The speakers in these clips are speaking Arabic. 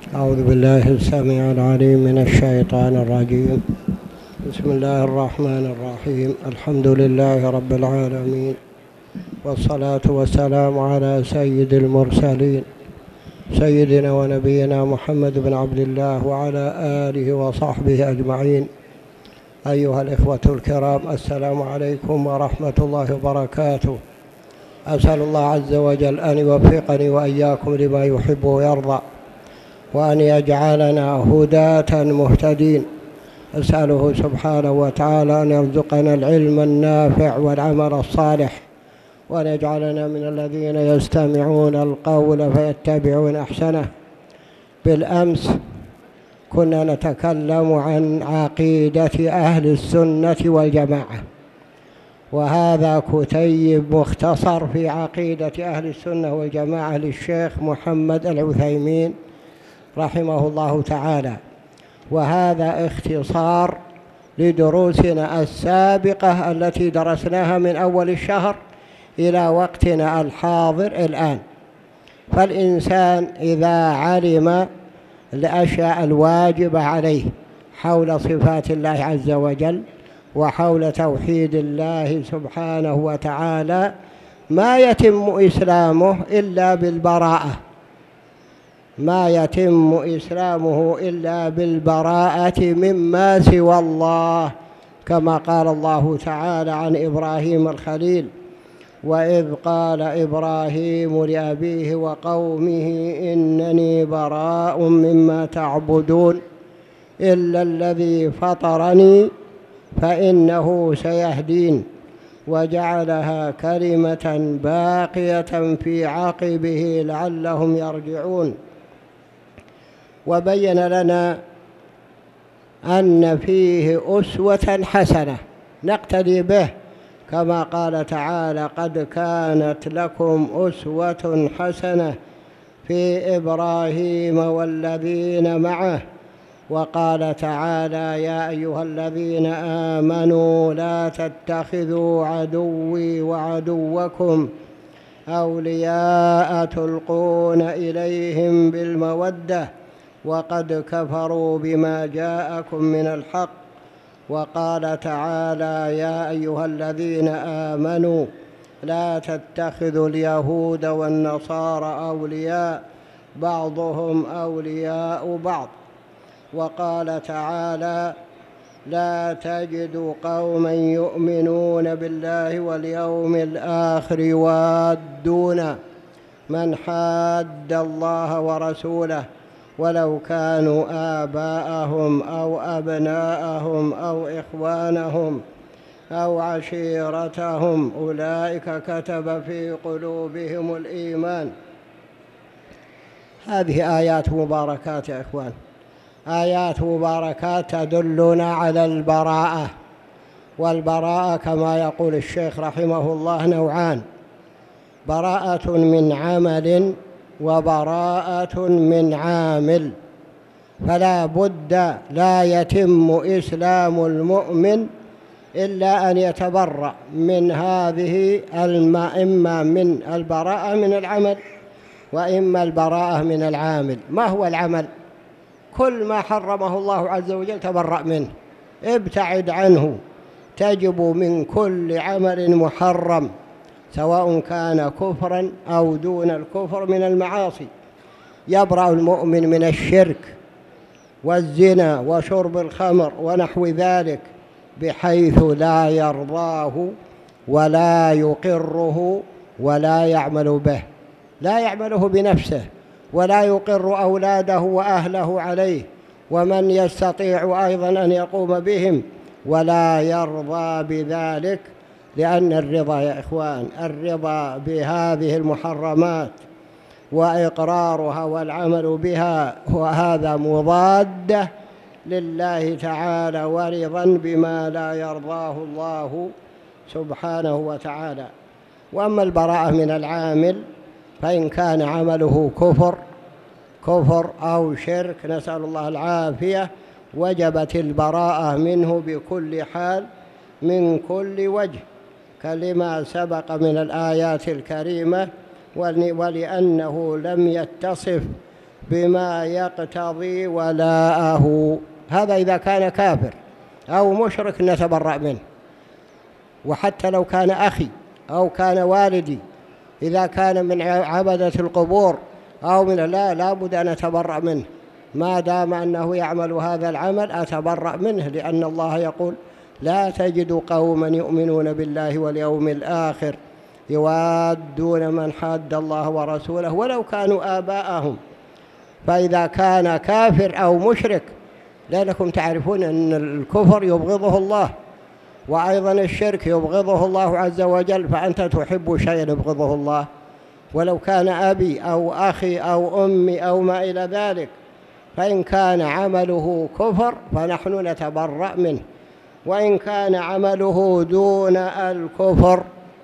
أعوذ بالله السميع العليم من الشيطان الرجيم. بسم الله الرحمن الرحيم. الحمد لله رب العالمين، والصلاة والسلام على سيد المرسلين سيدنا ونبينا محمد بن عبد الله وعلى آله وصحبه أجمعين. أيها الإخوة الكرام، السلام عليكم ورحمة الله وبركاته. أسأل الله عز وجل أن يوفقني وإياكم لما يحب ويرضى، وأن يجعلنا هداة مهتدين. أسأله سبحانه وتعالى أن يرزقنا العلم النافع والعمل الصالح، وأن يجعلنا من الذين يستمعون القول فيتبعون أحسنه. بالأمس كنا نتكلم عن عقيدة أهل السنة والجماعة، وهذا كتيب مختصر في عقيدة أهل السنة والجماعة للشيخ محمد العثيمين رحمه الله تعالى، وهذا اختصار لدروسنا السابقة التي درسناها من أول الشهر إلى وقتنا الحاضر الآن. فالإنسان إذا علم الأشياء الواجبة عليه حول صفات الله عز وجل وحول توحيد الله سبحانه وتعالى، ما يتم إسلامه إلا بالبراءة، ما يتم إسلامه إلا بالبراءة مما سوى الله، كما قال الله تعالى عن إبراهيم الخليل: وإذ قال إبراهيم لأبيه وقومه إنني براء مما تعبدون إلا الذي فطرني فإنه سيهدين وجعلها كلمة باقية في عقبه لعلهم يرجعون. وبين لنا أن فيه أسوة حسنة نقتدي به، كما قال تعالى: قد كانت لكم أسوة حسنة في إبراهيم والذين معه. وقال تعالى: يا أيها الذين آمنوا لا تتخذوا عدوي وعدوكم أولياء تلقون إليهم بالمودة وقد كفروا بما جاءكم من الحق. وقال تعالى: يا أيها الذين آمنوا لا تتخذوا اليهود والنصارى أولياء بعضهم أولياء بعض. وقال تعالى: لا تجد قوما يؤمنون بالله واليوم الآخر يوادون من حاد الله ورسوله ولو كانوا آباءهم أو أبناءهم أو إخوانهم أو عشيرتهم أولئك كتب في قلوبهم الإيمان. هذه آيات مباركات يا إخوان، آيات مباركات تدلنا على البراءة. والبراءة كما يقول الشيخ رحمه الله نوعان: براءة من عمل وبراءة من عامل. فلا بد، لا يتم إسلام المؤمن إلا أن يتبرأ من هذه إما من البراءة من العمل وإما البراءة من العامل. ما هو العمل؟ كل ما حرمه الله عز وجل تبرأ منه، ابتعد عنه، تجب من كل عمل محرم سواء كان كفرا أو دون الكفر من المعاصي. يبرأ المؤمن من الشرك والزنا وشرب الخمر ونحو ذلك، بحيث لا يرضاه ولا يقره ولا يعمل به، لا يعمله بنفسه ولا يقر أولاده وأهله عليه، ومن يستطيع أيضا أن يقوم بهم، ولا يرضى بذلك. لأن الرضا يا إخوان، الرضا بهذه المحرمات وإقرارها والعمل بها وهذا مضاد لله تعالى، ورضا بما لا يرضاه الله سبحانه وتعالى. وأما البراءة من العامل فإن كان عمله كفر أو شرك، نسأل الله العافية، وجبت البراءة منه بكل حال من كل وجه، كلما سبق من الآيات الكريمة. ولأنه لم يتصف بما يقتضي ولاءه. هذا إذا كان كافر أو مشرك نتبرأ منه. وحتى لو كان أخي أو كان والدي، إذا كان من عبدة القبور أو من لا بد أن أتبرأ منه، ما دام أنه يعمل هذا العمل أتبرأ منه، لأن الله يقول: لا تجد قوما يؤمنون بالله واليوم الآخر يوادون من حاد الله ورسوله ولو كانوا آباءهم. فإذا كان كافر أو مشرك، لأنكم تعرفون أن الكفر يبغضه الله، وأيضا الشرك يبغضه الله عز وجل، فأنت تحب شيئا يبغضه الله، ولو كان أبي أو أخي أو أمي أو ما إلى ذلك. فإن كان عمله كفر فنحن نتبرأ منه، وإن كان عمله دون الكفر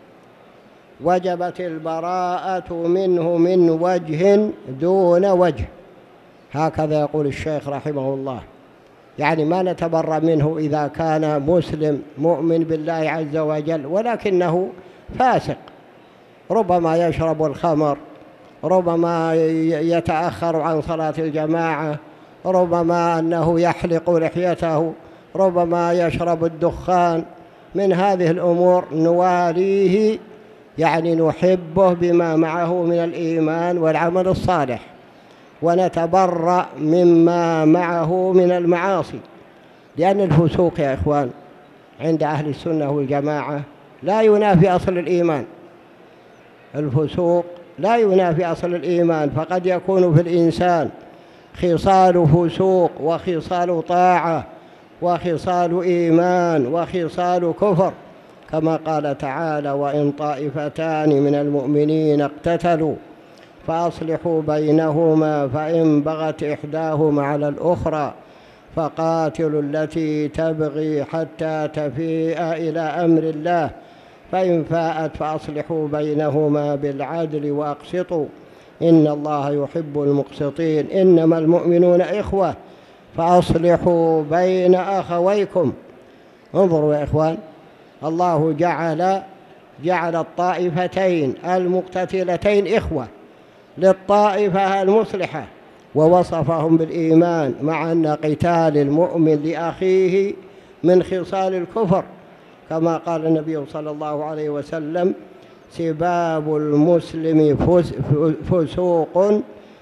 وجبت البراءة منه من وجه دون وجه. هكذا يقول الشيخ رحمه الله، يعني ما نتبرأ منه إذا كان مسلم مؤمن بالله عز وجل ولكنه فاسق، ربما يشرب الخمر، ربما يتأخر عن صلاة الجماعة، ربما أنه يحلق لحيته، ربما يشرب الدخان. من هذه الأمور نواليه، يعني نحبه بما معه من الإيمان والعمل الصالح، ونتبرأ مما معه من المعاصي. لأن الفسوق يا إخوان عند أهل السنة والجماعة لا ينافي أصل الإيمان. الفسوق لا ينافي أصل الإيمان، فقد يكون في الإنسان خصال فسوق وخصال طاعة وخصال إيمان وخصال كفر، كما قال تعالى: وإن طائفتان من المؤمنين اقتتلوا فأصلحوا بينهما فإن بغت إحداهما على الأخرى فقاتلوا التي تبغي حتى تفيء إلى أمر الله فإن فاءت فأصلحوا بينهما بالعدل وأقسطوا إن الله يحب المقسطين إنما المؤمنون إخوة فأصلحوا بين أخويكم. انظروا يا إخوان، الله جعل الطائفتين المقتتلتين إخوة للطائفة المصلحة، ووصفهم بالإيمان، مع أن قتال المؤمن لأخيه من خصال الكفر، كما قال النبي صلى الله عليه وسلم: سباب المسلم فسوق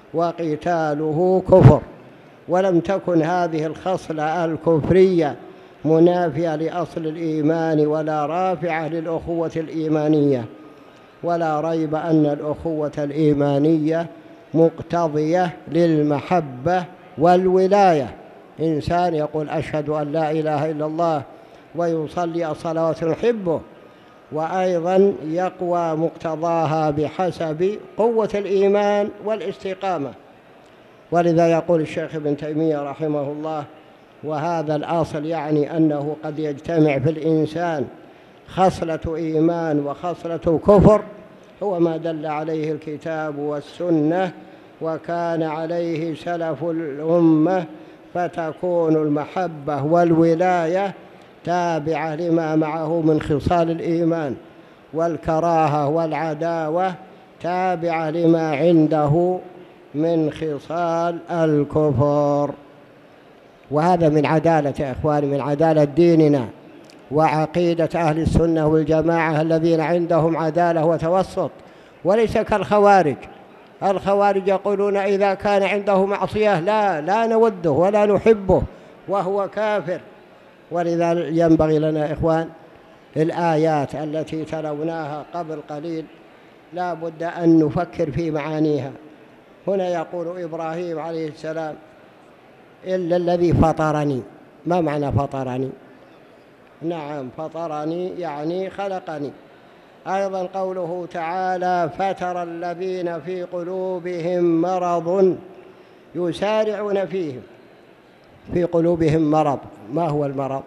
وقتاله كفر. ولم تكن هذه الخصلة الكفرية منافية لأصل الإيمان ولا رافعة للأخوة الإيمانية، ولا ريب أن الأخوة الإيمانية مقتضية للمحبة والولاية. إنسان يقول: أشهد أن لا إله إلا الله، ويصلي الصلوات نحبه، وأيضا يقوى مقتضاها بحسب قوة الإيمان والاستقامة. ولذا يقول الشيخ ابن تيمية رحمه الله: وهذا الأصل يعني أنه قد يجتمع في الإنسان خصلة إيمان وخصلة كفر، هو ما دل عليه الكتاب والسنة وكان عليه سلف الأمة، فتكون المحبة والولاية تابعة لما معه من خصال الإيمان، والكراهة والعداوة تابعة لما عنده من خصال الكفر. وهذا من عدالة يا إخواني، من عدالة ديننا وعقيدة أهل السنة والجماعة الذين عندهم عدالة وتوسط، وليس كالخوارج. الخوارج يقولون إذا كان عنده معصية لا نوده ولا نحبه وهو كافر. ولذا ينبغي لنا يا إخوان الآيات التي تلوناها قبل قليل لا بد أن نفكر في معانيها. هنا يقول إبراهيم عليه السلام: إلا الذي فطرني. ما معنى فطرني؟ نعم، فطرني يعني خلقني. أيضا قوله تعالى: فترى الذين في قلوبهم مرض يسارعون فيهم. في قلوبهم مرض، ما هو المرض؟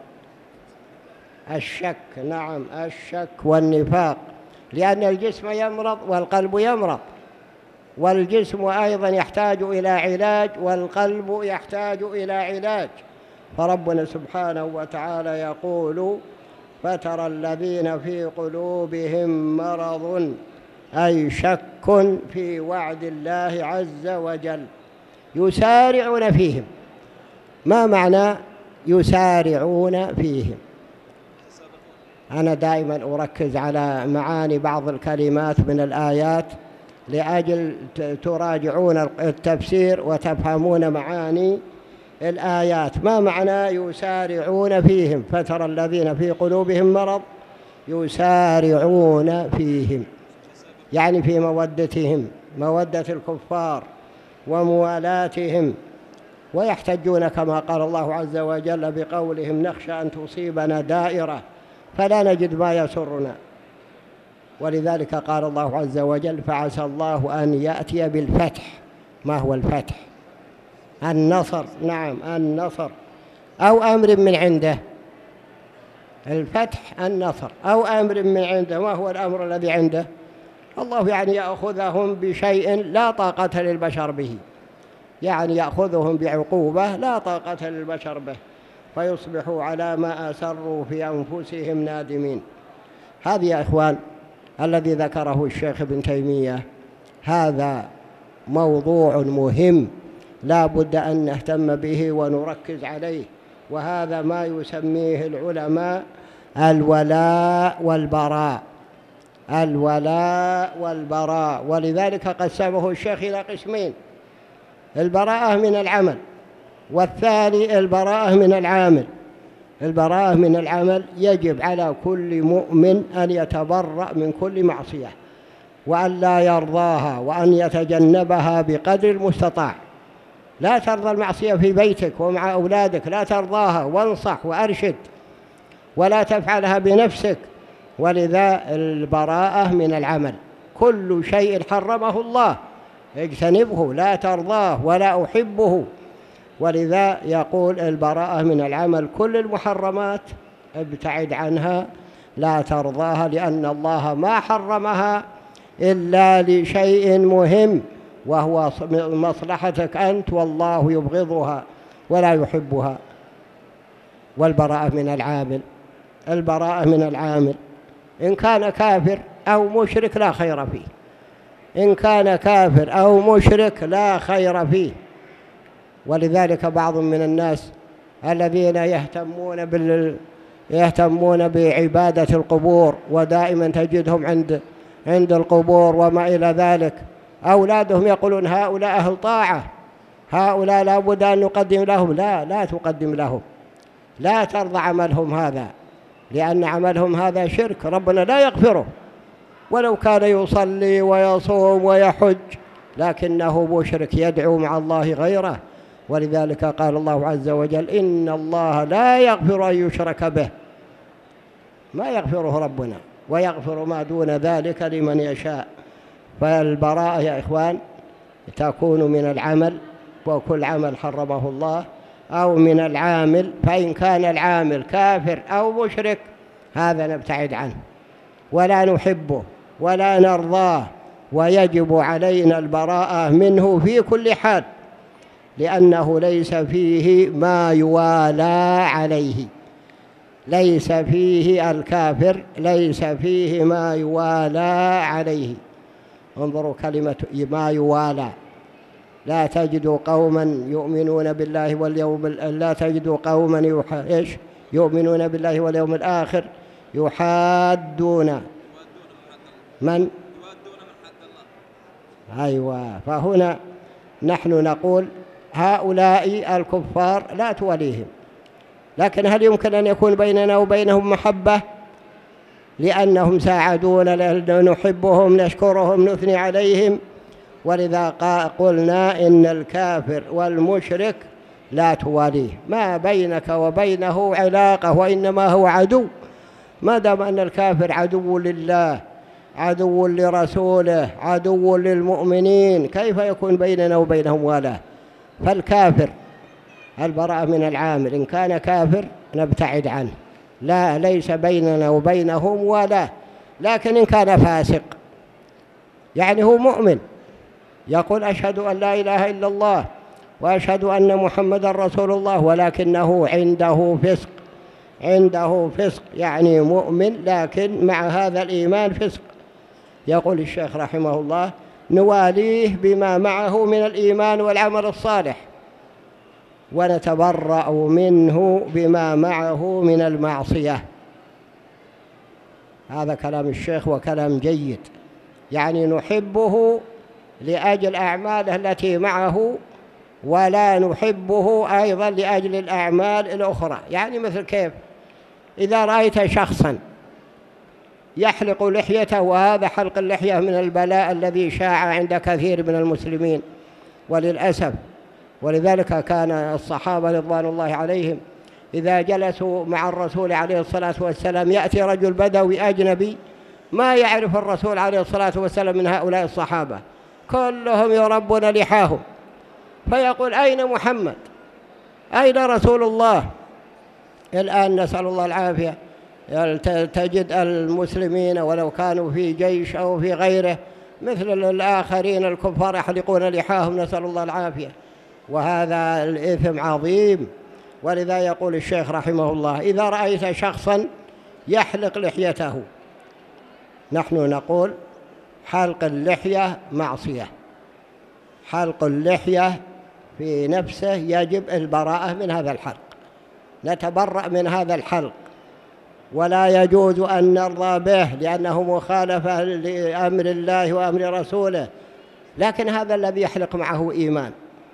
الشك. نعم، الشك والنفاق، لأن الجسم يمرض والقلب يمرض، والجسم أيضا يحتاج إلى علاج والقلب يحتاج إلى علاج. فربنا سبحانه وتعالى يقول: فترى الذين في قلوبهم مرض، أي شك في وعد الله عز وجل. يسارعون فيهم. ما معنى يسارعون فيهم؟ أنا دائما أركز على معاني بعض الكلمات من الآيات لأجل تراجعون التفسير وتفهمون معاني الآيات. ما معنى يسارعون فيهم؟ فترى الذين في قلوبهم مرض يسارعون فيهم، يعني في مودتهم، مودة الكفار وموالاتهم، ويحتجون كما قال الله عز وجل بقولهم نخشى أن تصيبنا دائرة فلا نجد ما يسرنا. ولذلك قال الله عز وجل فعسى الله أن يأتي بالفتح. ما هو الفتح؟ النصر. نعم، النصر أو أمر من عنده. الفتح النصر أو أمر من عنده. ما هو الأمر الذي عنده؟ الله يعني يأخذهم بشيء لا طاقة للبشر به، يعني يأخذهم بعقوبة لا طاقة للبشر به، فيصبحوا على ما أسروا في أنفسهم نادمين. هذا يا إخوان الذي ذكره الشيخ ابن تيمية، هذا موضوع مهم لا بد أن نهتم به ونركز عليه، وهذا ما يسميه العلماء الولاء والبراء. الولاء والبراء. ولذلك قسمه الشيخ إلى قسمين: البراءة من العمل، والثاني البراءة من العامل. البراءة من العمل يجب على كل مؤمن أن يتبرأ من كل معصية وأن لا يرضاها وأن يتجنبها بقدر المستطاع. لا ترضى المعصية في بيتك ومع أولادك، لا ترضاها، وانصح وأرشد، ولا تفعلها بنفسك. ولذا البراءة من العمل، كل شيء حرمه الله اجتنبه، لا ترضاه ولا أحبه. ولذا يقول البراءة من العمل، كل المحرمات ابتعد عنها، لا ترضاها، لأن الله ما حرمها إلا لشيء مهم وهو مصلحتك أنت، والله يبغضها ولا يحبها. والبراءة من العامل، البراءة من العامل إن كان كافر أو مشرك لا خير فيه. إن كان كافر أو مشرك لا خير فيه. ولذلك بعض من الناس الذين يهتمون بعبادة القبور، ودائما تجدهم عند القبور وما إلى ذلك، أولادهم يقولون هؤلاء أهل طاعة، هؤلاء لا بد أن نقدم لهم. لا تقدم لهم، لا ترضى عملهم هذا، لأن عملهم هذا شرك ربنا لا يغفره، ولو كان يصلي ويصوم ويحج لكنه مشرك يدعو مع الله غيره. ولذلك قال الله عز وجل إن الله لا يغفر أن يشرك به، ما يغفره ربنا، ويغفر ما دون ذلك لمن يشاء. فالبراءة يا إخوان تكون من العمل، وكل عمل حرمه الله، أو من العامل. فإن كان العامل كافر أو مشرك هذا نبتعد عنه ولا نحبه ولا نرضاه، ويجب علينا البراءة منه في كل حال، لأنه ليس فيه ما يوالى عليه. ليس فيه الكافر، ليس فيه ما يوالى عليه. انظروا كلمة ما يوالى. لا تجد قوما يؤمنون بالله واليوم لا تجد قوما يؤمنون بالله واليوم الآخر يحادون من أيوة. فهنا نحن نقول هؤلاء الكفار لا توليهم، لكن هل يمكن أن يكون بيننا وبينهم محبة؟ لأنهم ساعدونا، نحبهم، نشكرهم، نثني عليهم. ولذا قلنا إن الكافر والمشرك لا تواليه، ما بينك وبينه علاقة، وإنما هو عدو. ما دام أن الكافر عدو لله، عدو لرسوله، عدو للمؤمنين، كيف يكون بيننا وبينهم والاه؟ فالكافر البراءة من العامل، إن كان كافر نبتعد عنه، ليس بيننا وبينهم والاه. لكن إن كان فاسق، يعني هو مؤمن يقول أشهد أن لا إله إلا الله وأشهد أن محمد رسول الله، ولكنه عنده فسق، يعني مؤمن لكن مع هذا الإيمان فسق، يقول الشيخ رحمه الله نواليه بما معه من الإيمان والعمل الصالح، ونتبرأ منه بما معه من المعصية. هذا كلام الشيخ وكلام جيد، يعني نحبه لأجل أعماله التي معه، ولا نحبه أيضا لأجل الأعمال الأخرى. يعني مثل كيف إذا رأيت شخصا يحلق لحيته، وهذا حلق اللحية من البلاء الذي شاع عند كثير من المسلمين وللأسف، ولذلك كان الصحابة رضوان الله عليهم إذا جلسوا مع الرسول عليه الصلاة والسلام يأتي رجل بدوي أجنبي ما يعرف الرسول عليه الصلاة والسلام من هؤلاء الصحابة، كلهم يربون لحاهم، فيقول أين محمد؟ أين رسول الله؟ الآن نسأل الله العافية تجد المسلمين ولو كانوا في جيش أو في غيره مثل الآخرين الكفار يحلقون لحاهم، نسأل الله العافية، وهذا الإثم عظيم. ولذا يقول الشيخ رحمه الله إذا رأيت شخصا يحلق لحيته، نحن نقول حلق اللحية معصية، حلق اللحية في نفسه يجب البراءة من هذا الحلق، نتبرأ من هذا الحلق، ولا يجوز أن نرضى به لأنه مخالفة لأمر الله وأمر رسوله. لكن هذا الذي يحلق معه إيمان،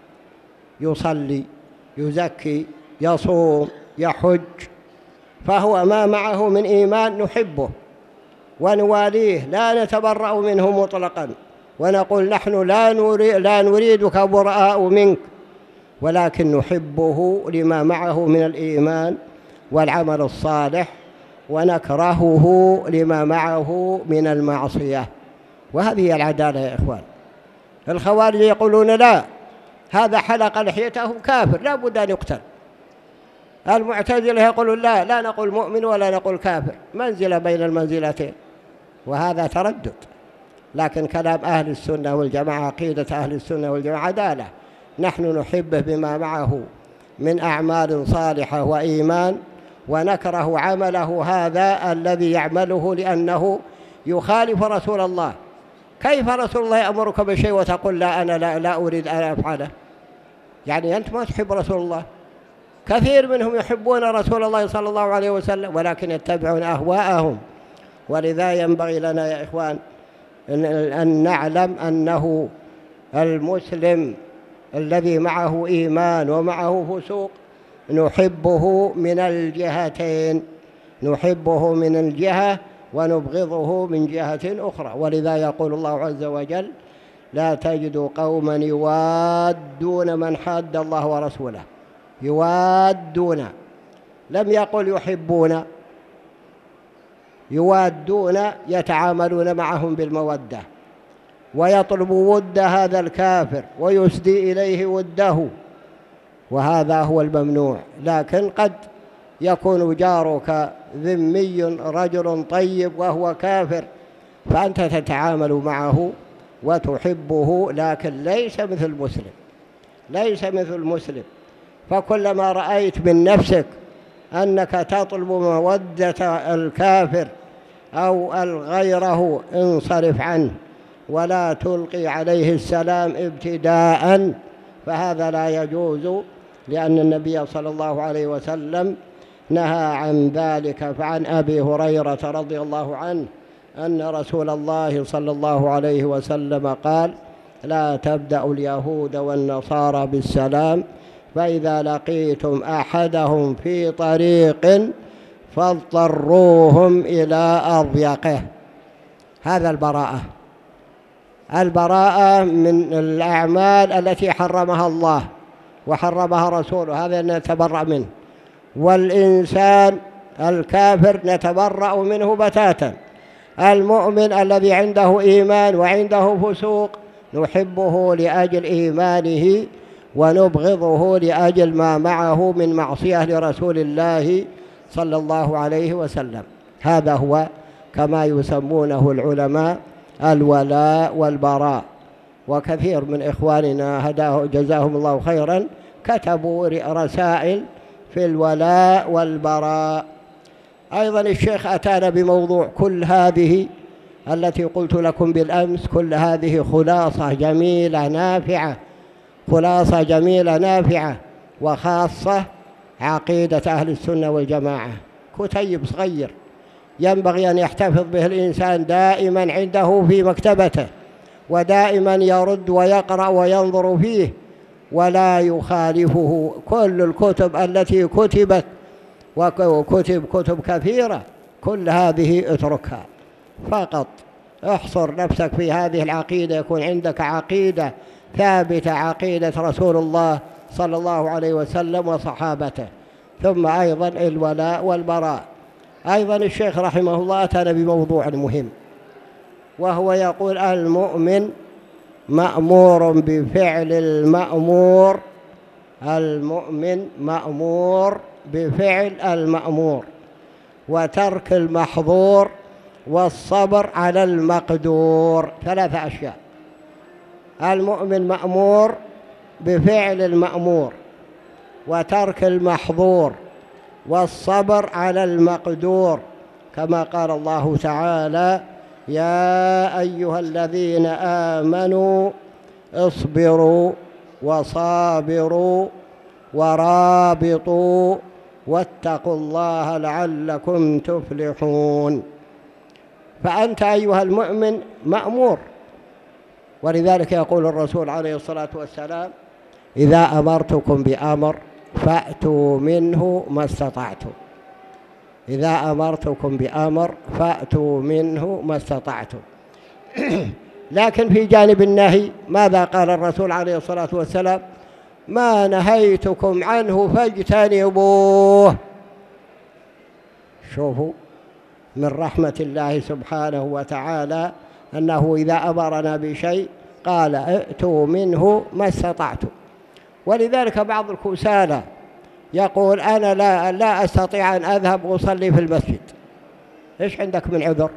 يصلي، يزكي، يصوم، يحج، فهو ما معه من إيمان نحبه ونواليه، لا نتبرأ منه مطلقا ونقول نحن لا نريدك براء منك، ولكن نحبه لما معه من الإيمان والعمل الصالح، ونكرهه لما معه من المعصية. وهذه هي العدالة يا إخوان. الخوارج يقولون لا، هذا حلق لحيته كافر لا بد أن يقتل. المعتزلة يقولون لا نقول مؤمن ولا نقول كافر، منزلة بين المنزلتين، وهذا تردد. لكن كلام أهل السنة والجماعة، عقيدة أهل السنة والجماعة عدالة، نحن نحبه بما معه من أعمال صالحة وإيمان، ونكره عمله هذا الذي يعمله لأنه يخالف رسول الله. كيف رسول الله يأمرك بشيء وتقول لا أنا لا أريد أن أفعله؟ يعني أنت ما تحب رسول الله. كثير منهم يحبون رسول الله صلى الله عليه وسلم ولكن يتبعون أهواءهم. ولذا ينبغي لنا يا إخوان أن نعلم أنه المسلم الذي معه إيمان ومعه فسوق نحبه من الجهتين، نحبه من الجهة ونبغضه من جهة أخرى. ولذا يقول الله عز وجل لا تجد قوما يوادون من حاد الله ورسوله، يوادون، لم يقل يحبون، يوادون، يتعاملون معهم بالمودة، ويطلب ود هذا الكافر ويسدي إليه وده، وهذا هو الممنوع. لكن قد يكون جارك ذمي رجل طيب وهو كافر، فأنت تتعامل معه وتحبه، لكن ليس مثل مسلم، ليس مثل مسلم. فكلما رأيت من نفسك أنك تطلب مودة الكافر أو غيره انصرف عنه ولا تلقي عليه السلام ابتداء، فهذا لا يجوز، لأن النبي صلى الله عليه وسلم نهى عن ذلك. فعن أبي هريرة رضي الله عنه أن رسول الله صلى الله عليه وسلم قال لا تبدأ اليهود والنصارى بالسلام، فإذا لقيتم أحدهم في طريق فاضطروهم إلى أضيقه. هذا البراءة من الأعمال التي حرمها الله وحرمها رسوله، هذا نتبرأ منه. والإنسان الكافر نتبرأ منه بتاتا. المؤمن الذي عنده إيمان وعنده فسوق نحبه لأجل إيمانه ونبغضه لأجل ما معه من معصية لرسول الله صلى الله عليه وسلم. هذا هو كما يسمونه العلماء الولاء والبراء. وكثير من إخواننا جزاهم الله خيرا كتبوا رسائل في الولاء والبراء. أيضا الشيخ أتانا بموضوع كل هذه التي قلت لكم بالأمس، كل هذه خلاصة جميلة نافعة، خلاصة جميلة نافعة، وخاصة عقيدة أهل السنة والجماعة. كتيب صغير ينبغي أن يحتفظ به الإنسان دائما عنده في مكتبته، ودائما يرد ويقرأ وينظر فيه، ولا يخالفه. كل الكتب التي كتبت، وكتب كتب كثيرة، كل هذه اتركها، فقط احصر نفسك في هذه العقيدة، يكون عندك عقيدة ثابتة، عقيدة رسول الله صلى الله عليه وسلم وصحابته. ثم أيضا الولاء والبراء. أيضا الشيخ رحمه الله أتانا بموضوع مهم، وهو يقول المؤمن مأمور بفعل المأمور، المؤمن مأمور بفعل المأمور، وترك المحظور، والصبر على المقدور. 3 أشياء: المؤمن مأمور بفعل المأمور، وترك المحظور، والصبر على المقدور، كما قال الله تعالى: يا أيها الذين آمنوا اصبروا وصابروا ورابطوا واتقوا الله لعلكم تفلحون. فأنت أيها المؤمن مأمور، ولذلك يقول الرسول عليه الصلاة والسلام: إذا أمرتكم بأمر فأتوا منه ما استطعتم. إذا أمرتكم بأمر فأتوا منه ما استطعتم. لكن في جانب النهي ماذا قال الرسول عليه الصلاة والسلام؟ ما نهيتكم عنه فاجتنبوه. شوفوا من رحمة الله سبحانه وتعالى أنه إذا أمرنا بشيء قال ائتوا منه ما استطعتم. ولذلك بعض الكسالى يقول: أنا لا أستطيع أن أذهب وأصلي في المسجد. إيش عندك من عذر؟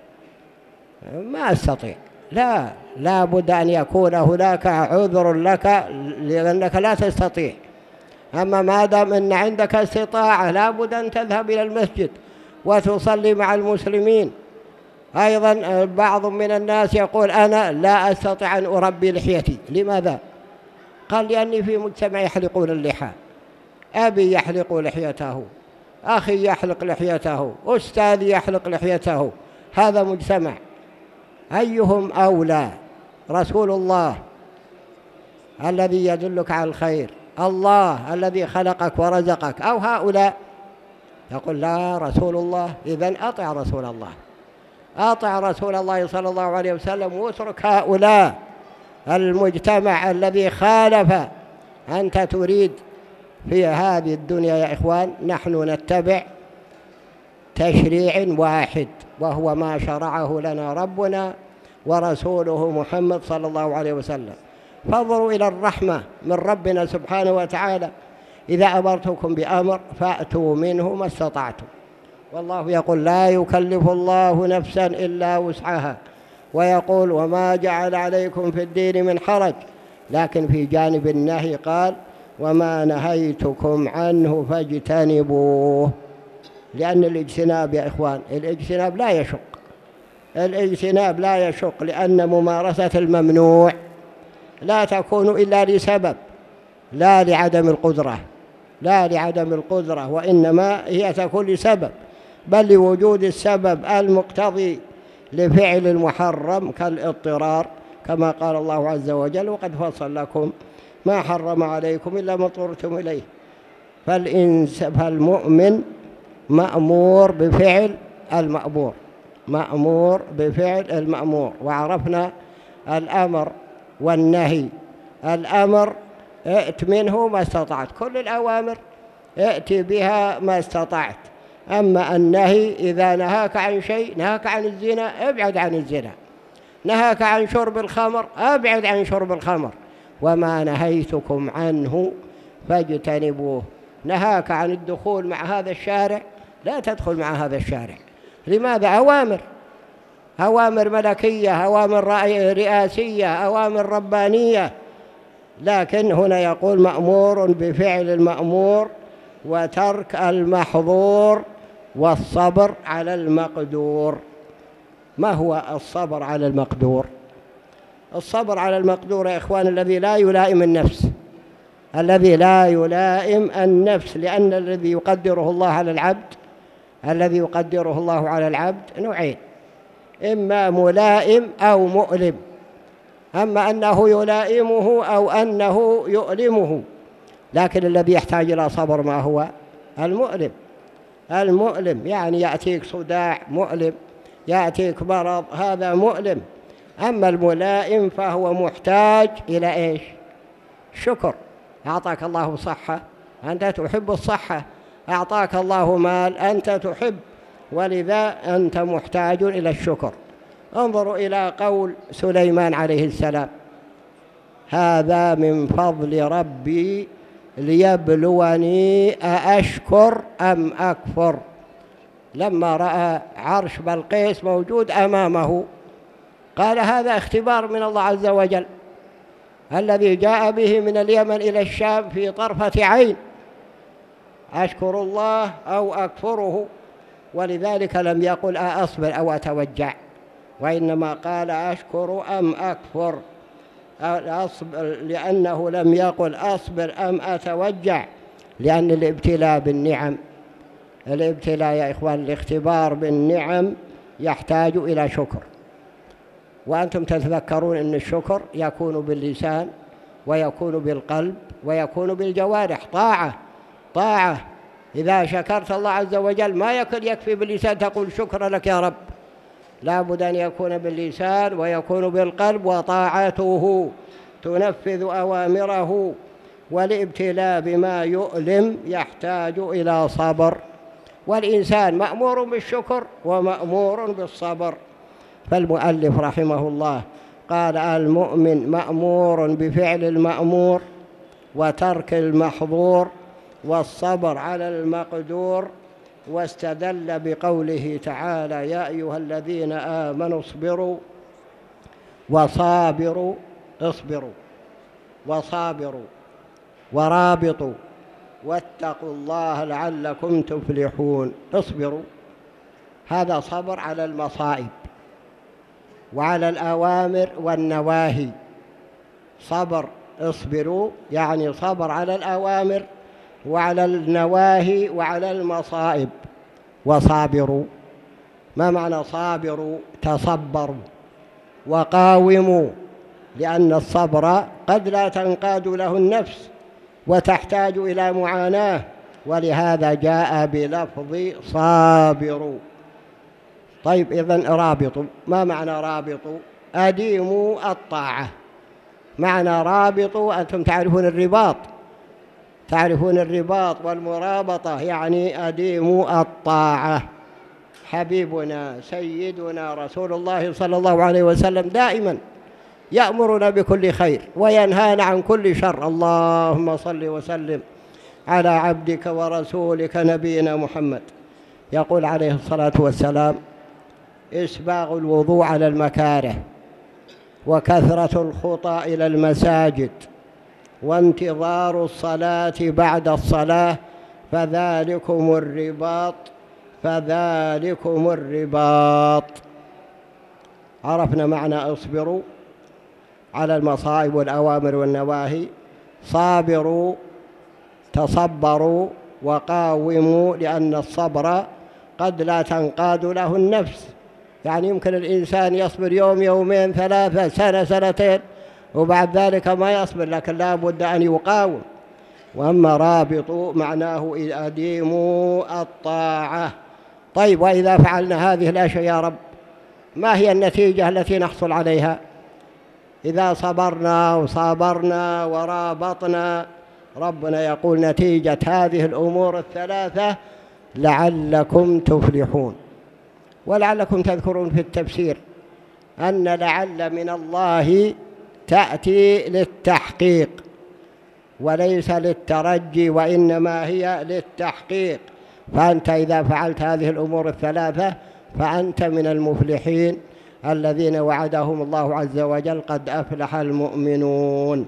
ما أستطيع. لا بد أن يكون هناك عذر لك لأنك لا تستطيع. أما ما دام أن عندك استطاعة لا بد أن تذهب إلى المسجد وتصلي مع المسلمين. أيضا بعض من الناس يقول: أنا لا أستطيع أن أربي لحيتي. لماذا؟ قال: لأني في مجتمع يحلقون اللحى، أبي يحلق لحيته، أخي يحلق لحيته، أستاذي يحلق لحيته. هذا مجتمع، أيهم أولى؟ رسول الله الذي يدلك على الخير، الله الذي خلقك ورزقك، أو هؤلاء؟ يقول: لا، رسول الله. إذن أطع رسول الله، أطع رسول الله صلى الله عليه وسلم، واترك هؤلاء المجتمع الذي خالف. أنت تريد في هذه الدنيا يا إخوان، نحن نتبع تشريع واحد، وهو ما شرعه لنا ربنا ورسوله محمد صلى الله عليه وسلم. فانظروا إلى الرحمة من ربنا سبحانه وتعالى: إذا أمرتكم بأمر فأتوا منه ما استطعتم. والله يقول: لا يكلف الله نفسا إلا وسعها، ويقول: وما جعل عليكم في الدين من حرج. لكن في جانب النهي قال: وما نهيتكم عنه فاجتنبوه. لأن الاجتناب يا إخوان، الاجتناب لا يشق، الاجتناب لا يشق، لأن ممارسة الممنوع لا تكون إلا لسبب، لا لعدم القدرة، لا لعدم القدرة، وإنما هي تكون لسبب، بل لوجود السبب المقتضي لفعل المحرم كالاضطرار، كما قال الله عز وجل: وقد فصل لكم ما حرم عليكم إلا ما اضطررتم إليه. فالمؤمن مأمور بفعل المأمور، مأمور بفعل المأمور. وعرفنا الأمر والنهي. الأمر: ائت منه ما استطعت، كل الأوامر ائتي بها ما استطعت. أما النهي إذا نهاك عن شيء، نهاك عن الزنا، ابعد عن الزنا، نهاك عن شرب الخمر، ابعد عن شرب الخمر. وما نهيتكم عنه فاجتنبوه. نهاك عن الدخول مع هذا الشارع، لا تدخل مع هذا الشارع. لماذا؟ أوامر ملكية، أوامر رئاسية، أوامر ربانية. لكن هنا يقول: مأمور بفعل المأمور، وترك المحظور، والصبر على المقدور. ما هو الصبر على المقدور؟ الصبر على المقدور يا إخوان الذي لا يلائم النفس، الذي لا يلائم النفس، لأن الذي يقدره الله على العبد، الذي يقدره الله على العبد نوعين: إما ملائم أو مؤلم. أما أنه يلائمه أو أنه يؤلمه، لكن الذي يحتاج إلى صبر ما هو؟ المؤلم. المؤلم يعني يأتيك صداع مؤلم، يأتيك مرض، هذا مؤلم. أما الملائم فهو محتاج إلى إيش؟ شكر. أعطاك الله صحة، أنت تحب الصحة، أعطاك الله مال، أنت تحب، ولذا أنت محتاج إلى الشكر. انظروا إلى قول سليمان عليه السلام: هذا من فضل ربي ليبلوني أأشكر أم أكفر. لما رأى عرش بلقيس موجود أمامه قال: هذا اختبار من الله عز وجل الذي جاء به من اليمن إلى الشام في طرفة عين، أشكر الله أو أكفره. ولذلك لم يقل أصبر أو أتوجع، وإنما قال أشكر أم أكفر، لأنه لم يقل أصبر أم أتوجع، لأن الابتلاء بالنعم، الابتلاء يا إخوان، الاختبار بالنعم يحتاج إلى شكر. وأنتم تتذكرون أن الشكر يكون باللسان ويكون بالقلب ويكون بالجوارح. طاعة. إذا شكرت الله عز وجل ما يكفي باللسان تقول شكرا لك يا رب، لا بد أن يكون باللسان ويكون بالقلب، وطاعته تنفذ أوامره. والابتلاء بما يؤلم يحتاج إلى صبر، والإنسان مأمور بالشكر ومأمور بالصبر. فالمؤلف رحمه الله قال: المؤمن مأمور بفعل المأمور وترك المحظور والصبر على المقدور. واستدل بقوله تعالى: يا أيها الذين آمنوا اصبروا وصابروا، اصبروا وصابروا ورابطوا واتقوا الله لعلكم تفلحون. اصبروا، هذا صبر على المصائب وعلى الأوامر والنواهي. صبر، اصبروا يعني صبر على الأوامر وعلى النواهي وعلى المصائب. وصابروا، ما معنى صابروا؟ تصبروا وقاوموا، لأن الصبر قد لا تنقاد له النفس وتحتاج إلى معاناة، ولهذا جاء بلفظ صابروا. طيب، إذن رابطوا، ما معنى رابطوا؟ أديموا الطاعة. معنى رابطوا، أنتم تعرفون الرباط، تعرفون الرباط والمرابطة، يعني أديموا الطاعة. حبيبنا سيدنا رسول الله صلى الله عليه وسلم دائما يأمرنا بكل خير وينهانا عن كل شر. اللهم صل وسلم على عبدك ورسولك نبينا محمد. يقول عليه الصلاة والسلام: إسباغ الوضوء على المكاره، وكثرة الخطى إلى المساجد، وانتظار الصلاة بعد الصلاة، فذلكم الرباط، فذلكم الرباط. عرفنا معنى اصبروا على المصائب والأوامر والنواهي، صابروا تصبروا وقاوموا، لأن الصبر قد لا تنقاد له النفس. يعني يمكن الإنسان يصبر يوم، يومين، 3 سنة، 2 وبعد ذلك ما يصبر، لكن لا بد أن يقاوم. وأما رابطوا معناه أديموا الطاعة. طيب، وإذا فعلنا هذه الأشياء يا رب ما هي النتيجة التي نحصل عليها؟ إذا صبرنا وصابرنا ورابطنا، ربنا يقول نتيجة هذه الأمور 3 لعلكم تفلحون. ولعلكم تذكرون في التفسير أن لعل من الله تأتي للتحقيق وليس للترجي، وإنما هي للتحقيق. فأنت إذا فعلت هذه الأمور 3 فأنت من المفلحين الذين وعدهم الله عز وجل: قد أفلح المؤمنون.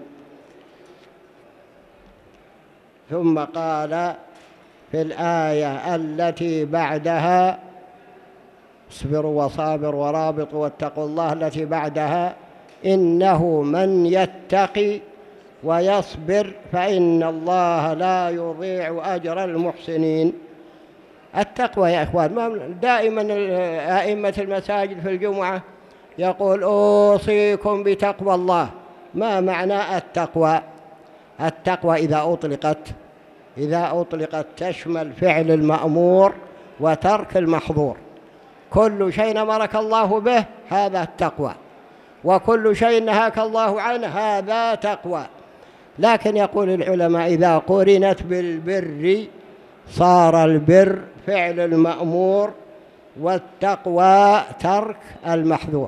ثم قال في الآية التي بعدها: اصبروا وصابروا ورابطوا واتقوا الله التي بعدها إنه من يتقي ويصبر فإن الله لا يضيع أجر المحسنين. التقوى يا إخوان، دائما أئمة المساجد في الجمعة يقول أوصيكم بتقوى الله. ما معنى التقوى؟ التقوى إذا أطلقت تشمل فعل المأمور وترك المحظور. كل شيء أمرك الله به هذا التقوى، وكل شيء نهاك الله عنه هذا تقوى. لكن يقول العلماء إذا قرنت بالبر صار البر فعل المأمور والتقوى ترك المحظور.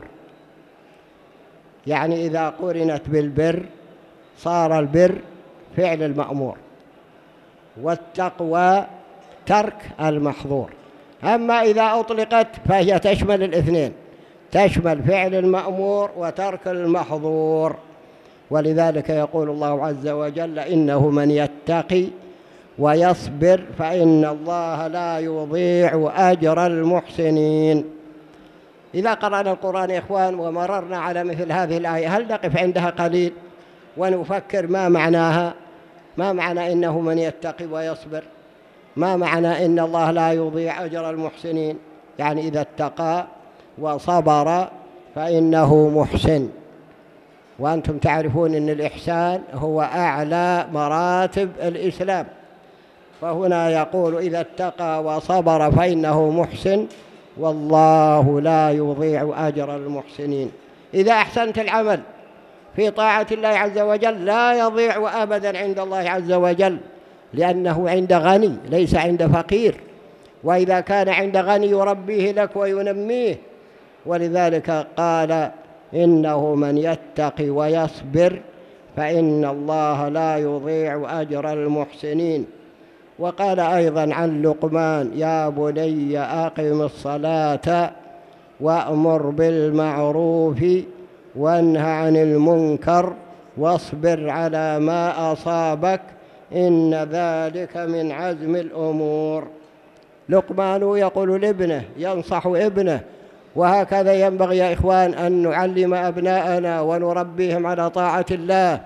يعني إذا قرنت بالبر صار البر فعل المأمور والتقوى ترك المحظور. أما إذا أطلقت فهي تشمل الاثنين، تشمل فعل المأمور وترك المحظور. ولذلك يقول الله عز وجل إنه من يتقي ويصبر فإن الله لا يضيع أجر المحسنين. إذا قرأنا القرآن يا إخوان ومررنا على مثل هذه الآية هل نقف عندها قليل ونفكر ما معناها؟ ما معنى إنه من يتقي ويصبر؟ ما معنى إن الله لا يضيع أجر المحسنين؟ يعني إذا اتقى وصبر فإنه محسن. وأنتم تعرفون أن الإحسان هو أعلى مراتب الإسلام، فهنا يقول إذا اتقى وصبر فإنه محسن والله لا يضيع أجر المحسنين. إذا أحسنت العمل في طاعة الله عز وجل لا يضيع أبدا عند الله عز وجل، لأنه عند غني ليس عند فقير، وإذا كان عند غني يربيه لك وينميه. ولذلك قال إنه من يتقي ويصبر فإن الله لا يضيع أجر المحسنين. وقال أيضا عن لقمان يا بني أقم الصلاة وأمر بالمعروف وانه عن المنكر واصبر على ما أصابك إن ذلك من عزم الأمور. لقمان يقول لابنه، ينصح ابنه. وهكذا ينبغي يا إخوان أن نعلم أبناءنا ونربيهم على طاعة الله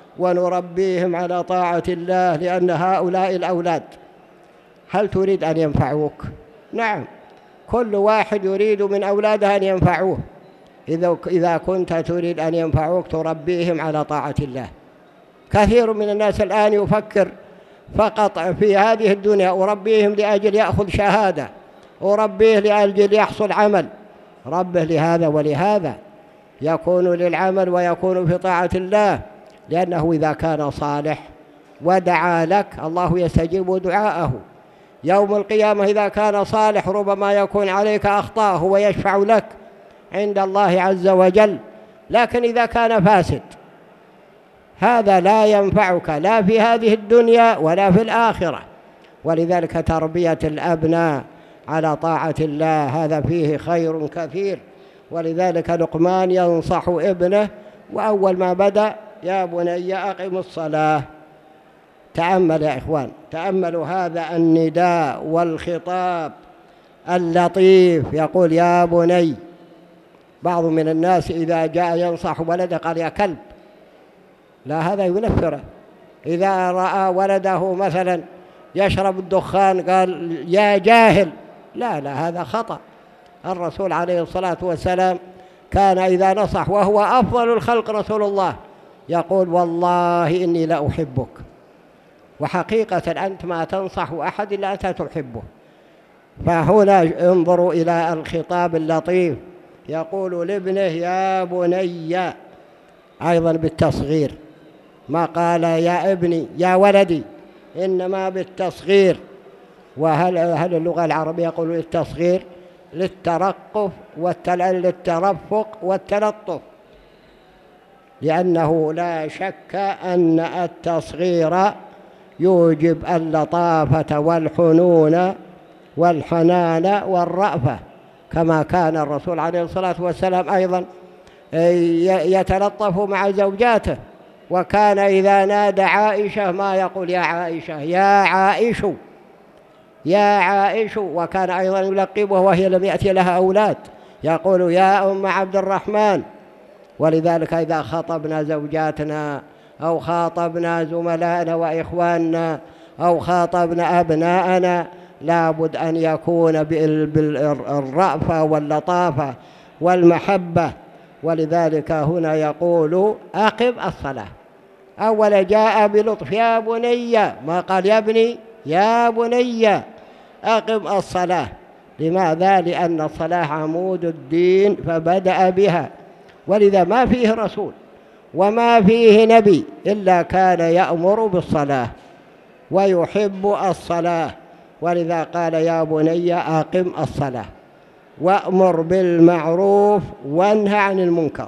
لأن هؤلاء الأولاد هل تريد أن ينفعوك؟ نعم، كل واحد يريد من أولاده أن ينفعوه. إذا كنت تريد أن ينفعوك تربيهم على طاعة الله. كثير من الناس الآن يفكر فقط في هذه الدنيا، أربيهم لأجل يأخذ شهادة، أربيه لأجل يحصل عمل. ربه لهذا ولهذا، يكون للعمل ويكون في طاعة الله، لأنه إذا كان صالح ودعا لك الله يستجيب دعاءه. يوم القيامة إذا كان صالح ربما يكون عليك أخطاء هو يشفع لك عند الله عز وجل. لكن إذا كان فاسد هذا لا ينفعك لا في هذه الدنيا ولا في الآخرة. ولذلك تربية الأبناء على طاعة الله هذا فيه خير كثير. ولذلك لقمان ينصح ابنه، وأول ما بدأ يا بني أقم الصلاة. تأمل يا إخوان، تأملوا هذا النداء والخطاب اللطيف، يقول يا بني. بعض من الناس إذا جاء ينصح ولده قال يا كلب، لا، هذا ينفره. إذا رأى ولده مثلا يشرب الدخان قال يا جاهل، لا، هذا خطأ. الرسول عليه الصلاة والسلام كان إذا نصح، وهو أفضل الخلق رسول الله، يقول والله إني لا أحبك. وحقيقة أنت ما تنصح أحد إلا أنت تحبه. فهنا انظروا إلى الخطاب اللطيف، يقول لابنه يا بني، أيضا بالتصغير، ما قال يا ابني يا ولدي، إنما بالتصغير. وهل اللغة العربية يقول التصغير للترقف للترفق والتلطف، لأنه لا شك أن التصغير يوجب اللطافة والحنون والحنان والرأفة، كما كان الرسول عليه الصلاة والسلام أيضا يتلطف مع زوجاته. وكان إذا نادى عائشة ما يقول يا عائشة، يا عائش، يا عائش، وكان أيضا يلقبه وهي لم يأتي لها أولاد، يقول يا أم عبد الرحمن. ولذلك إذا خاطبنا زوجاتنا أو خاطبنا زملائنا وإخواننا أو خاطبنا أبناءنا لابد أن يكون بالرأفة واللطافة والمحبة. ولذلك هنا يقول أقم الصلاة، أول جاء بلطف يا بني، ما قال يا ابني، يا بني أقم الصلاة. لماذا؟ لأن الصلاة عمود الدين فبدأ بها، ولذا ما فيه رسول وما فيه نبي إلا كان يأمر بالصلاة ويحب الصلاة. ولذا قال يا بني أقم الصلاة وأمر بالمعروف وانهى عن المنكر.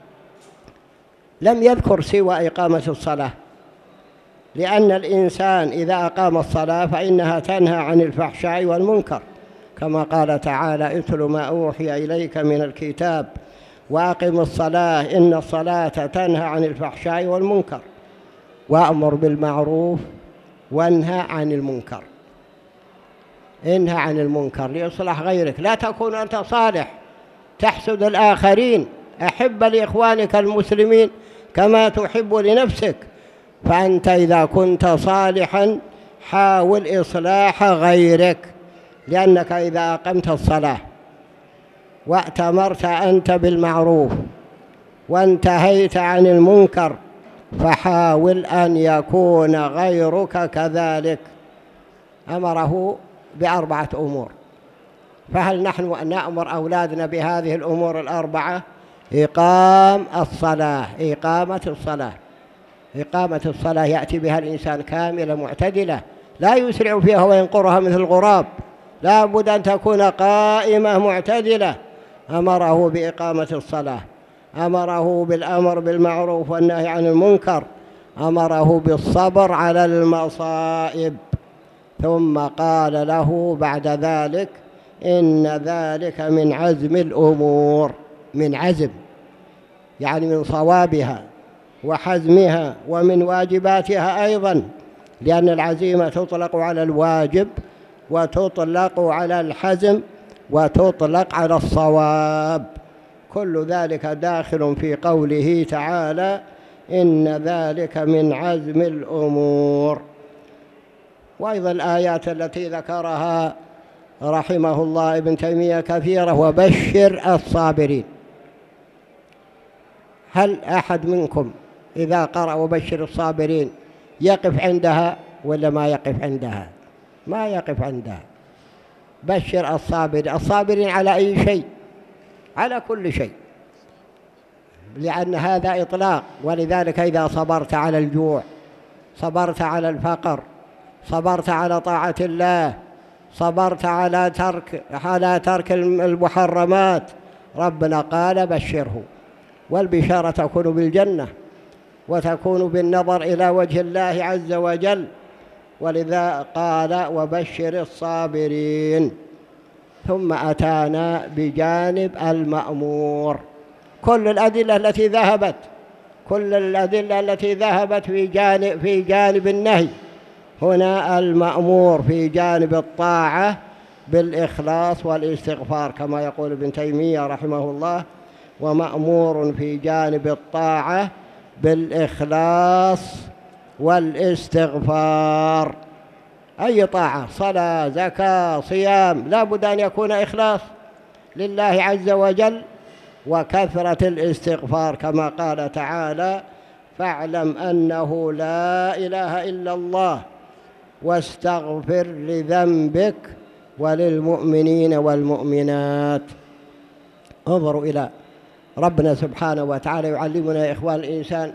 لم يذكر سوى إقامة الصلاة، لأن الإنسان إذا أقام الصلاة فإنها تنهى عن الفحشاء والمنكر، كما قال تعالى اتل ما أوحي إليك من الكتاب وأقم الصلاة إن الصلاة تنهى عن الفحشاء والمنكر، وأمر بالمعروف وانهى عن المنكر. انهى عن المنكر ليصلح غيرك، لا تكون أنت صالح تحسد الآخرين، أحب لإخوانك المسلمين كما تحب لنفسك. فأنت إذا كنت صالحا حاول إصلاح غيرك، لأنك إذا أقمت الصلاة وأتمرت أنت بالمعروف وانتهيت عن المنكر فحاول أن يكون غيرك كذلك. أمره ب4 أمور، فهل نحن نأمر أولادنا بهذه الأمور ال4؟ إقام الصلاة، إقامة الصلاة. إقامة الصلاة يأتي بها الإنسان كاملة معتدلة، لا يسرع فيها وينقرها مثل الغراب، لا بد أن تكون قائمة معتدلة. أمره بإقامة الصلاة، أمره بالأمر بالمعروف والنهي عن المنكر، أمره بالصبر على المصائب، ثم قال له بعد ذلك إن ذلك من عزم الأمور. من عزم يعني من صوابها وحزمها ومن واجباتها أيضا، لأن العزيمة تطلق على الواجب وتطلق على الحزم وتطلق على الصواب، كل ذلك داخل في قوله تعالى إن ذلك من عزم الأمور. وأيضا الآيات التي ذكرها رحمه الله ابن تيمية كثيرة، وبشر الصابرين. هل أحد منكم إذا قرأ وبشر الصابرين يقف عندها ولا ما يقف عندها؟ ما يقف عندها. بشر الصابرين على أي شيء؟ على كل شيء، لأن هذا إطلاق. ولذلك إذا صبرت على الجوع، صبرت على الفقر، صبرت على طاعة الله، صبرت على ترك المحرمات، ربنا قال بشره. والبشارة تكون بالجنة وتكون بالنظر إلى وجه الله عز وجل، ولذا قال وبشر الصابرين. ثم أتانا بجانب المأمور. كل الأدلة التي ذهبت في جانب النهي، هنا المأمور في جانب الطاعة بالإخلاص والاستغفار، كما يقول ابن تيمية رحمه الله ومأمور في جانب الطاعة بالإخلاص والاستغفار. أي طاعة، صلاة، زكاة، صيام، لا بد أن يكون إخلاص لله عز وجل وكثرة الاستغفار، كما قال تعالى فاعلم أنه لا إله إلا الله واستغفر لذنبك وللمؤمنين والمؤمنات. انظروا إلى ربنا سبحانه وتعالى يعلمنا يا إخوان الإنسان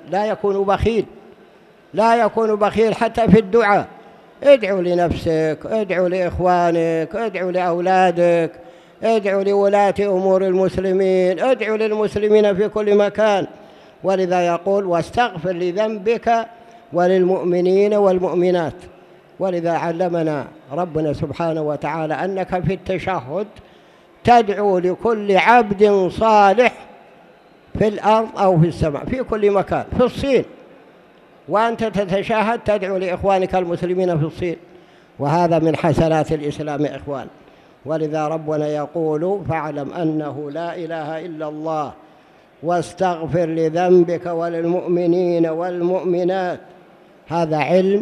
لا يكون بخيل حتى في الدعاء. ادعوا لنفسك، ادعوا لإخوانك، ادعوا لأولادك، ادعوا لولاة أمور المسلمين، ادعوا للمسلمين في كل مكان. ولذا يقول واستغفر لذنبك وللمؤمنين والمؤمنات. ولذا علمنا ربنا سبحانه وتعالى أنك في التشهد تدعو لكل عبد صالح في الأرض أو في السماء، في كل مكان. في الصين وأنت تتشهد تدعو لإخوانك المسلمين في الصين، وهذا من حسنات الإسلام يا إخوان. ولذا ربنا يقول فاعلم أنه لا إله إلا الله واستغفر لذنبك وللمؤمنين والمؤمنات. هذا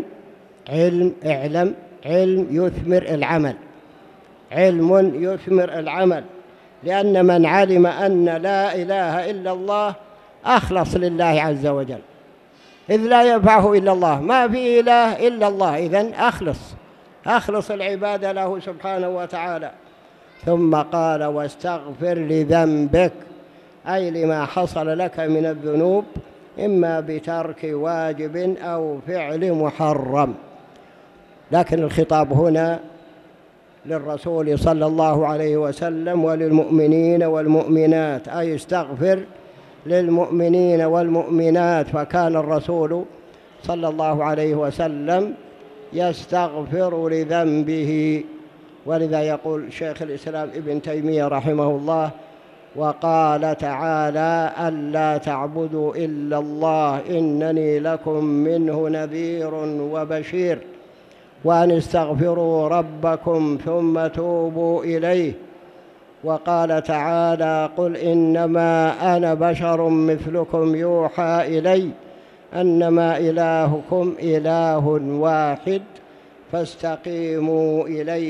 اعلم علم يثمر العمل، علم يثمر العمل، لأن من علم أن لا إله إلا الله أخلص لله عز وجل، إذ لا ينفعه إلا الله، ما في إله إلا الله، إذن أخلص العبادة له سبحانه وتعالى. ثم قال واستغفر لذنبك، أي لما حصل لك من الذنوب، إما بترك واجب أو فعل محرم. لكن الخطاب هنا للرسول صلى الله عليه وسلم وللمؤمنين والمؤمنات، أي استغفر للمؤمنين والمؤمنات. فكان الرسول صلى الله عليه وسلم يستغفر لذنبه. ولذا يقول شيخ الإسلام ابن تيمية رحمه الله وقال تعالى ألا تعبدوا إلا الله إنني لكم منه نذير وبشير، وأن استغفروا ربكم ثم توبوا إليه. وقال تعالى قل إنما أنا بشر مثلكم يوحى إلي أنما إلهكم إله واحد فاستقيموا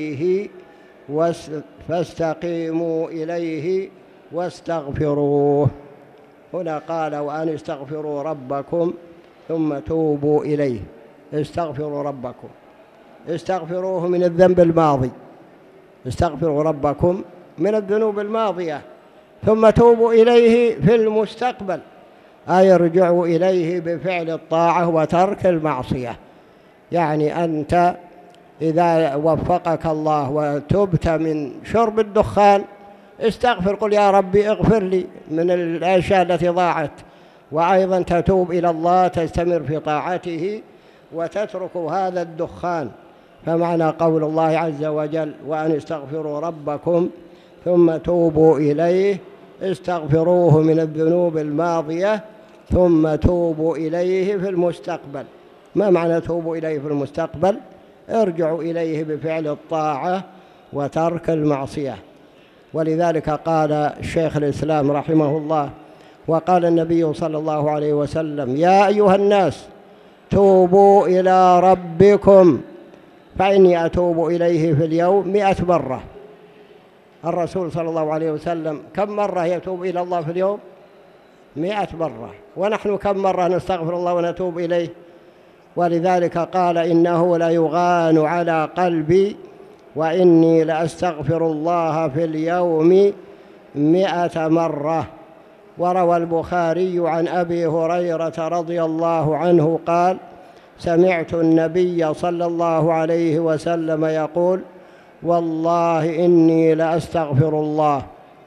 إليه واستغفروه. هنا قال وأن استغفروا ربكم ثم توبوا إليه. استغفروا ربكم، استغفروه من الذنب الماضي، استغفروا ربكم من الذنوب الماضية، ثم توبوا إليه في المستقبل، أي ارجعوا إليه بفعل الطاعة وترك المعصية. يعني أنت إذا وفقك الله وتبت من شرب الدخان استغفر، قل يا ربي اغفر لي من الأشياء التي ضاعت، وأيضا تتوب إلى الله، تستمر في طاعته وتترك هذا الدخان. فمعنى قول الله عز وجل وأن استغفروا ربكم ثم توبوا إليه، استغفروه من الذنوب الماضية ثم توبوا إليه في المستقبل. ما معنى توبوا إليه في المستقبل؟ ارجعوا إليه بفعل الطاعة وترك المعصية. ولذلك قال الشيخ الإسلام رحمه الله وقال النبي صلى الله عليه وسلم يا أيها الناس توبوا إلى ربكم فإني أتوب إليه في اليوم 100 مرة. الرسول صلى الله عليه وسلم كم مرة يتوب إلى الله في اليوم؟ 100 مرة. ونحن كم مرة نستغفر الله ونتوب إليه؟ ولذلك قال إنه ليغان على قلبي وإني لأستغفر الله في اليوم 100 مرة. وروى البخاري عن أبي هريرة رضي الله عنه قال سمعت النبي صلى الله عليه وسلم يقول والله إني لأستغفر الله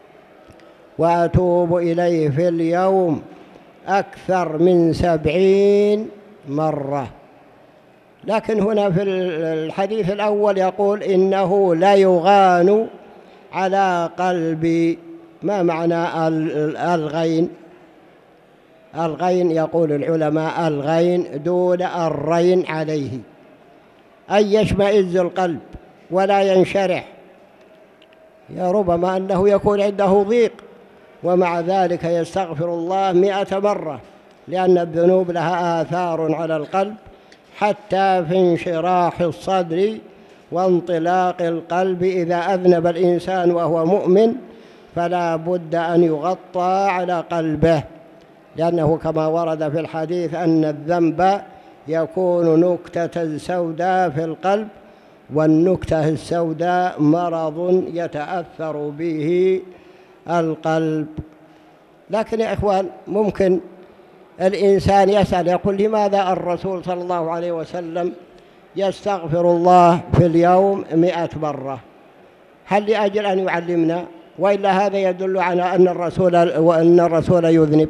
وأتوب إليه في اليوم أكثر من 70 مرة. لكن هنا في الحديث الأول يقول إنه لا يغان على قلبي. ما معنى الغين؟ الغين يقول العلماء الغين دون الرين عليه، أي يشمئز القلب ولا ينشرح. يا ربما أنه يكون عنده ضيق ومع ذلك يستغفر الله 100 مرة، لأن الذنوب لها آثار على القلب حتى في انشراح الصدر وانطلاق القلب. إذا أذنب الإنسان وهو مؤمن فلا بد أن يغطى على قلبه، لأنه كما ورد في الحديث أن الذنب يكون نكتة سوداء في القلب، والنكتة السوداء مرض يتأثر به القلب. لكن يا إخوان ممكن الإنسان يسأل يقول لماذا الرسول صلى الله عليه وسلم يستغفر الله في اليوم 100 مرة؟ هل لأجل أن يعلمنا؟ وإلا هذا يدل على أن الرسول يذنب.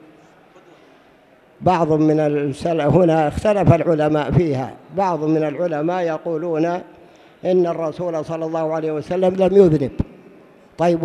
بعض من السلف هنا اختلف العلماء فيها، بعض من العلماء يقولون إن الرسول صلى الله عليه وسلم لم يذنب. طيب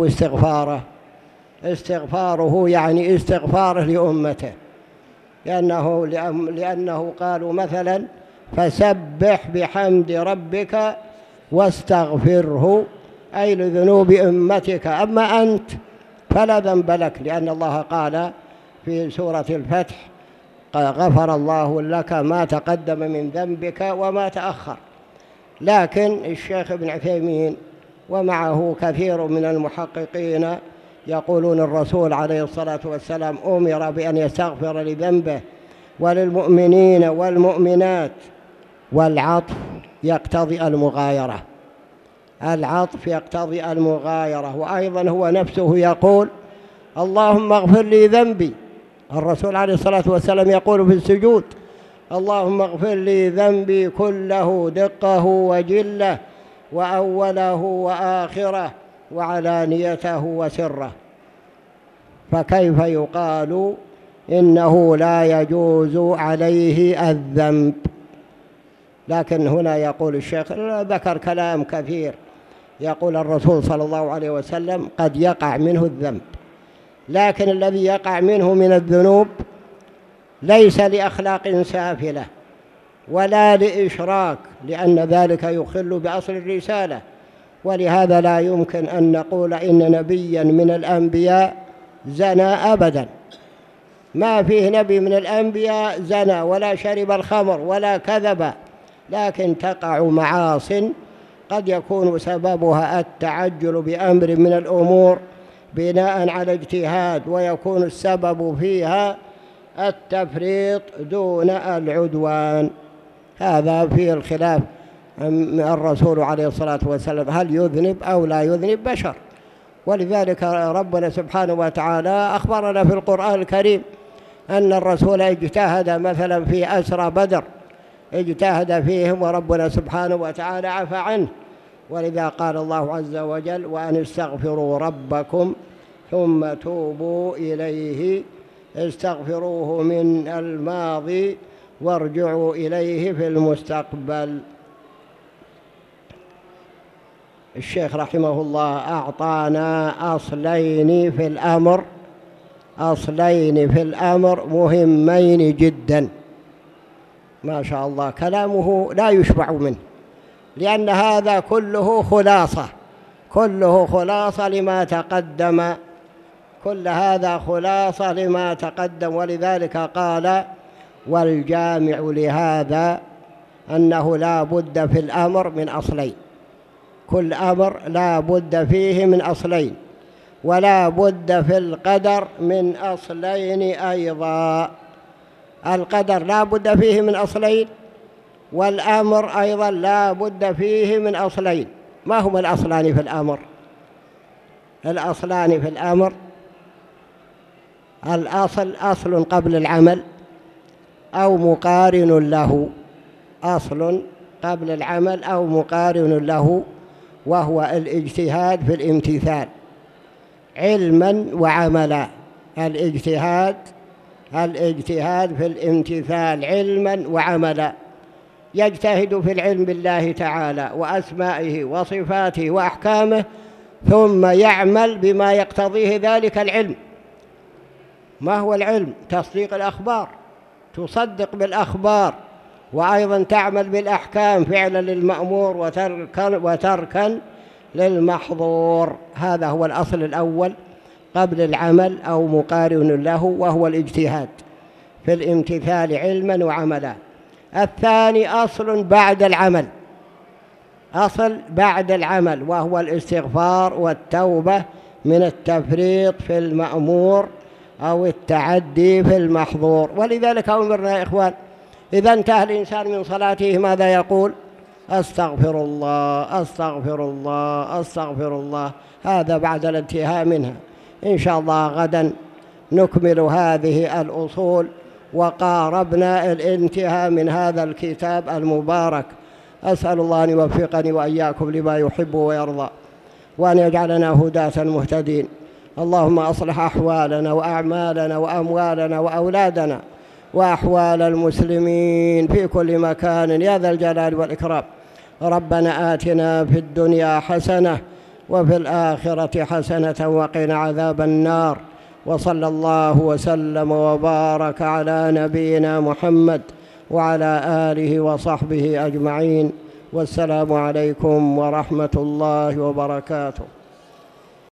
استغفاره يعني استغفاره لأمته، لأنه قالوا مثلا فسبح بحمد ربك واستغفره، أي لذنوب أمتك. أما أنت فلا ذنب لك، لأن الله قال في سورة الفتح: غفر الله لك ما تقدم من ذنبك وما تأخر. لكن الشيخ ابن عثيمين ومعه كثير من المحققين يقولون الرسول عليه الصلاة والسلام أمر بأن يستغفر لذنبه وللمؤمنين والمؤمنات، والعطف يقتضي المغايرة، العطف يقتضي المغايرة. وأيضا هو نفسه يقول: اللهم اغفر لي ذنبي. الرسول عليه الصلاة والسلام يقول في السجود: اللهم اغفر لي ذنبي كله دقه وجله وأوله وآخره وعلانيته وسره. فكيف يقال إنه لا يجوز عليه الذنب؟ لكن هنا يقول الشيخ، ذكر كلام كثير، يقول الرسول صلى الله عليه وسلم: قد يقع منه الذنب، لكن الذي يقع منه من الذنوب ليس لأخلاق سافلة ولا لإشراك، لأن ذلك يخل بأصل الرسالة. ولهذا لا يمكن أن نقول إن نبيا من الأنبياء زنى أبدا، ما فيه نبي من الأنبياء زنى ولا شرب الخمر ولا كذب، لكن تقع معاصٍ قد يكون سببها التعجل بأمر من الأمور بناء على اجتهاد، ويكون السبب فيها التفريط دون العدوان. هذا فيه الخلاف الرسول عليه الصلاة والسلام هل يذنب أو لا يذنب بشر. ولذلك ربنا سبحانه وتعالى أخبرنا في القرآن الكريم أن الرسول اجتهد مثلا في أسرى بدر، اجتهد فيهم وربنا سبحانه وتعالى عفى عنه. ولذا قال الله عز وجل: وأن استغفروا ربكم ثم توبوا إليه، استغفروه من الماضي وارجعوا إليه في المستقبل. الشيخ رحمه الله أعطانا أصلين في الأمر مهمين جدا، ما شاء الله، كلامه لا يشبع منه، لأن هذا كله خلاصة لما تقدم، كل هذا خلاصة لما تقدم. ولذلك قال: والجامع لهذا أنه لا بد في الأمر من أصلين، كل أمر لا بد فيه من أصلين، ولا بد في القدر من أصلين أيضا. القدر لا بد فيه من أصلين، والأمر أيضا لا بد فيه من أصلين. ما هما الأصلان في الأمر؟ الأصلان في الأمر: الأصل أصل قبل العمل أو مقارن له، أصل قبل العمل أو مقارن له، وهو الاجتهاد في الامتثال علما وعملا. الاجتهاد في الامتثال علما وعملا، يجتهد في العلم بالله تعالى وأسمائه وصفاته وأحكامه، ثم يعمل بما يقتضيه ذلك العلم. ما هو العلم؟ تصديق الأخبار، تصدق بالأخبار، وأيضا تعمل بالأحكام فعلا للمأمور وتركا للمحظور. هذا هو الأصل الأول قبل العمل أو مقارن له، وهو الاجتهاد في الامتثال علما وعملا. الثاني أصل بعد العمل، أصل بعد العمل، وهو الاستغفار والتوبة من التفريط في المأمور أو التعدي في المحظور. ولذلك أمرنا يا إخوان إذا انتهى الإنسان من صلاته ماذا يقول؟ أستغفر الله أستغفر الله أستغفر الله. هذا بعد الانتهاء منها. إن شاء الله غدا نكمل هذه الأصول، وقاربنا الانتهاء من هذا الكتاب المبارك. أسأل الله أن يوفقني وإياكم لما يحب ويرضى، وأن يجعلنا هداة مهتدين. اللهم أصلح أحوالنا وأعمالنا وأموالنا وأولادنا وأحوال المسلمين في كل مكان يا ذا الجلال والإكرام. ربنا آتنا في الدنيا حسنة وفي الآخرة حسنة وقنا عذاب النار. وصلى الله وسلم وبارك على نبينا محمد وعلى آله وصحبه أجمعين. والسلام عليكم ورحمة الله وبركاته.